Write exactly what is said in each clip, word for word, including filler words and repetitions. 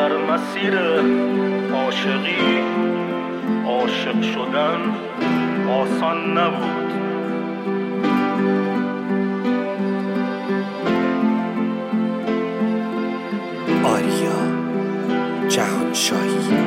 در مسیر عاشقی عاشق شدن آسان نبود. آریا جهانشاهی.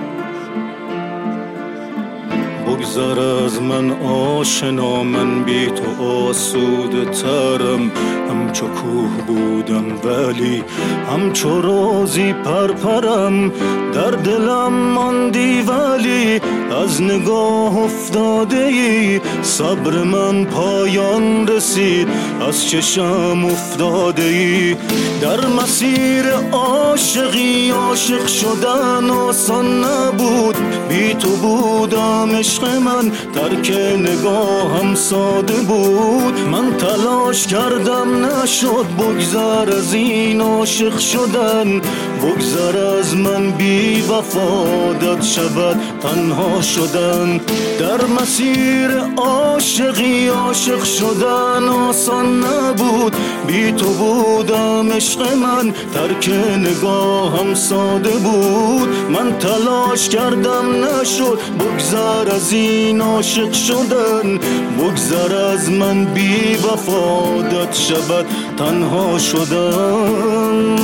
بگذر از من آشنا، من بی تو آسوده ترم. همچو کوه بودم ولی همچو روزی پرپرم. در دلم ماندی ولی از نگاه افتاده ای. صبر من پایان رسید از چشم افتاده ای. در مسیر عاشقی عاشق شدن آسان نبود. بی تو بودم عشق من، ترک نگاهم ساده بود. من تلاش کردم نشد، بگذر از این عاشق شدن. بگذر از من بی وفادت شود تنها شدن. در مسیر عاشقی عاشق شدن آسان نبود. بی تو بودم عشق من، ترک نگاهم ساده بود. من تلاش کردم نشد، بگذر از این عاشق شدن. بگذر از من بی وفادت شود تنها شدن.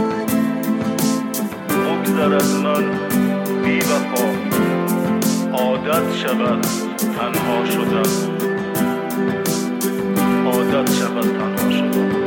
بگذر از من بی وفا عادت شود تنها شدن. عادت شود تنها شدن.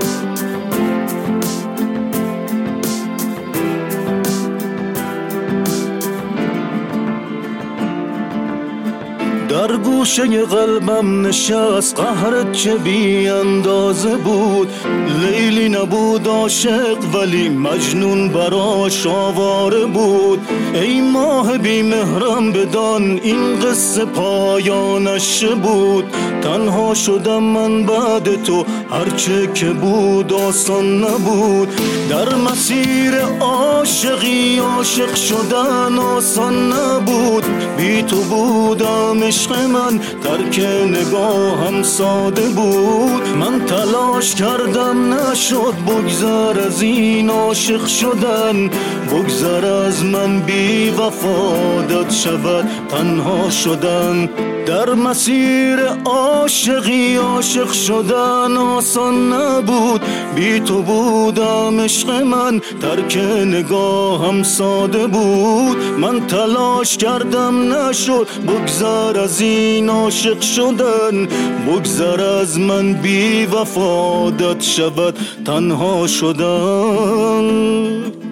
در گوشه قلبم نشست قهرت چه بی اندازه بود. لیلی نبود عاشق ولی مجنون براش آواره بود. ای ماه بی مهرم بدان این قصه پایانش بود. تنها شدم من بعد تو، هرچه که بود آسان نبود. در مسیر عاشقی عاشق شدن آسان نبود. بی تو بودم عشق من، ترک نگاهم ساده بود. من تلاش کردم نشد، بگذر از این عاشق شدن. بگذر از من بی وفادت شود تنها شدن. در مسیر عاشقی عاشق شدن آسان نبود. بی تو بودم عشق من، ترک نگاهم ساده بود. من تلاش کردم نشد، بگذر از این عاشق شدن. بگذر از من بی وفادت شود تنها شدن.